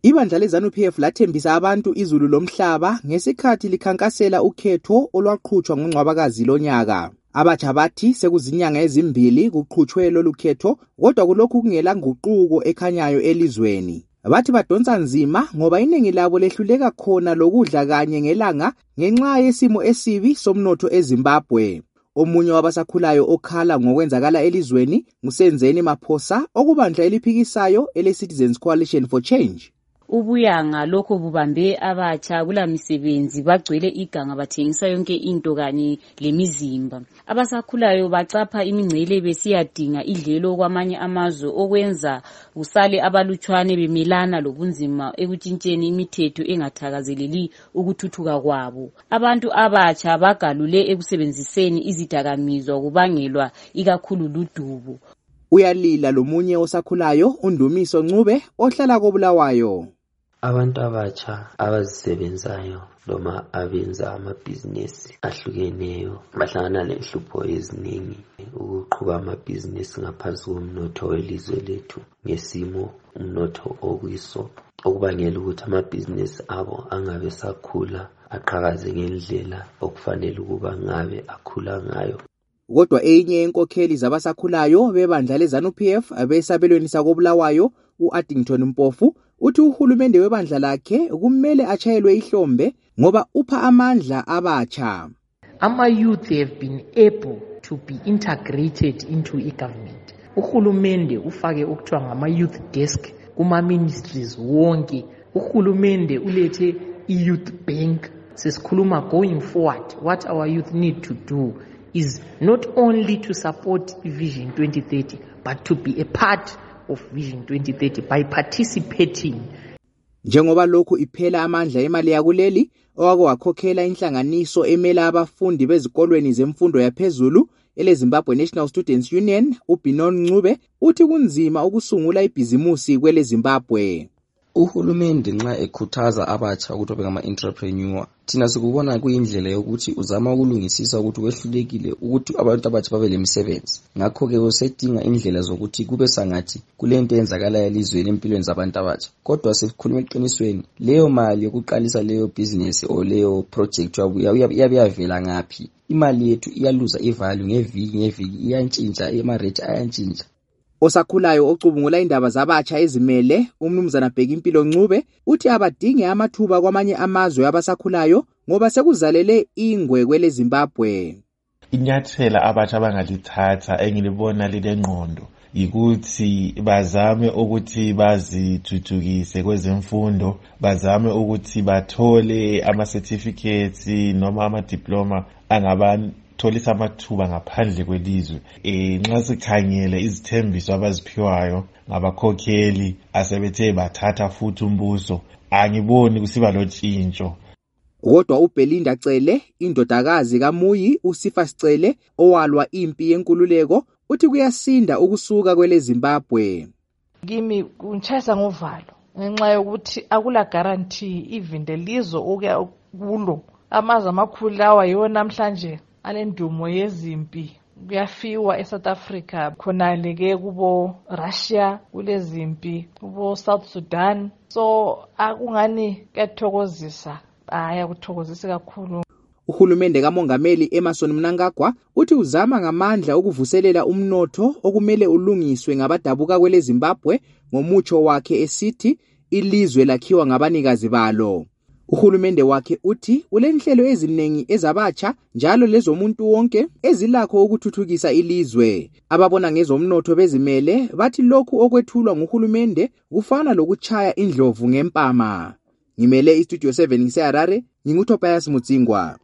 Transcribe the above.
Ibandla leZANU-PF lathembisa abantu izulu lomhlaba ngesikhathi likhankasela ukhetho olwaqhutshwa ngoNcwabakazi lonyaka. Abatsha bathi sekuzinyanga ezimbili kuqhutshwe lolu khetho, kodwa kulokhu kungela nguquko ekhanyayo elizweni. Bathi badonsa nzima ngoba iningi labo lehluleka khona lokudla kanye ngelanga ngenxa yesimo esibi somnotho eZimbabwe. Omunye wabasakhulayo okhala ngokwenzakala elizweni nguSenzeni Maphosa, okubandla eliphikisayo ele-Citizens Coalition for Change. Ubuyanga lokho bubambe abatsha kula misebenzi, bagcwele iganga bathengisa yonke into kanye lemizimba. Abasakhulayo bacapha imingcele besiyadinga idlelo kwamanye amazwe, okwenza usale abalutshwane bemelana lobunzima ekutshintsheni imithetho engathakazeleli ukuthuthuka kwabo. Abantu abatsha bagalule ekusebenziseni izidakamizwa kubangelwa ikakhulu ludubo. Uyalila lomunye osakhulayo uNdumiso Ncube ohlala koBulawayo. Abantu abatsha abazisebenzayo noma abenza amabhizinesi ahlukeneyo bahlangana nenhlupho eziningi ukuqhuba amabhizinesi ngaphansi komnotho welizwe lethu ngesimo umnotho okuyiso, okubangela ukuthi amabhizinesi abo angabe sakhula aqhakaze ngendlela okufanele ukuba ngabe akhula ngayo. Kodwa enye yenkokheli zabasakhulayo bebandla leZANU-PF abesabelweni sakoBulawayo uAddington Mpofu uthi uhulumende webandla lakhe kumele achayelwe ihlombe ngoba upha amandla abatsha. Ama-youth have been able to be integrated into i-government. Uhulumende ufake okuthiwa ngama-youth desk kuma-ministries wonke. Uhulumende ulethe i-youth bank. Sesikhuluma going forward, what our youth need to do is not only to support Vision 2030, but to be a part of Vision 2030 by participating. Njengoba lokhu iphela amandla emali yakuleli, owake wakhokhela inhlanganiso emela abafundi bezikolweni zemfundo yaphezulu ele-Zimbabwe National Students Union, uBinon Ncube, uthi kunzima ukusungula ibhizimusi kwele Zimbabwe. Uhulumende nxa ekhuthaza abatsha ukuthi babe ngama-entrepreneur, thina sikubona kuyindlela yokuthi uzama ukulungisisa ukuthi kwehlulekile ukuthi abantu abatsha babe lemisebenzi. Ngakho-ke usedinga indlela zokuthi kube sangathi kulento eyenzakalayo elizweni empilweni zabantu abatsha. Kodwa sikhuluma eqinisweni, leyo mali yokuqalisa leyo business o leyo project iyabe yavela ngaphi? Imali yethu iyaluza ivalue ngeviki iyantshintsha, ama-rate ayantshintsha. Osakhulayo ocubungula indaba zabatsha ezimele uMnumzana Bhekimpilo Ncube uthi abadinge amathuba kwamanye amazwe abasakhulayo ngoba sekuzalele ingwe kwele Zimbabwe. Inyathela abatsha bangalithatha engilibona lilengqondo yikuthi bazame ukuthi bazithuthukise kwezemfundo, bazame ukuthi bathole ama-certificates noma ama-diploma tholisa amathuba ngaphandle kwelizwe. Nxa sikhangele izithembiso abaziphiwayo ngabakhokheli asebethe bathatha futhi umbuso, angiboni kusiba lotshintsho. Kodwa uBelinda Cele, indodakazi kaMuyi uSifa Sicele owalwa impi yenkululeko, uthi kuyasinda ukusuka kwele Zimbabwe. Kimi kunchayisa ngovalo ngenxa yokuthi akula guarantee even lelizwe okuya kulo amazwe amakhulu lawa yiwo namhlanje anendumo yezimpi. Kuyafiwa eSouth Africa, khonale ke kubo Russia kulezimpi, kubo South Sudan. So akungani kuyathokozisa, kuthokozisa kakhulu. Uhulumende kaMongameli Emmerson Mnangagwa uthi uzama ngamandla ukuvuselela umnotho okumele ulungiswe ngabadabuka kwele Zimbabwe ngomutsho wakhe esithi ilizwe lakhiwa ngabanikazi balo. Uhulumende wakhe uthi ulenhlelo eziningi ezabatsha njalo lezomuntu wonke ezilakho ukuthuthukisa ilizwe. Ababona ngezomnotho bezimele bathi lokhu okwethulwa nguhulumende kufana lokuchaya indlovu ngempama. Ngimele iStudio 7 ngiseHarare, nginguTobias Mutsingwa.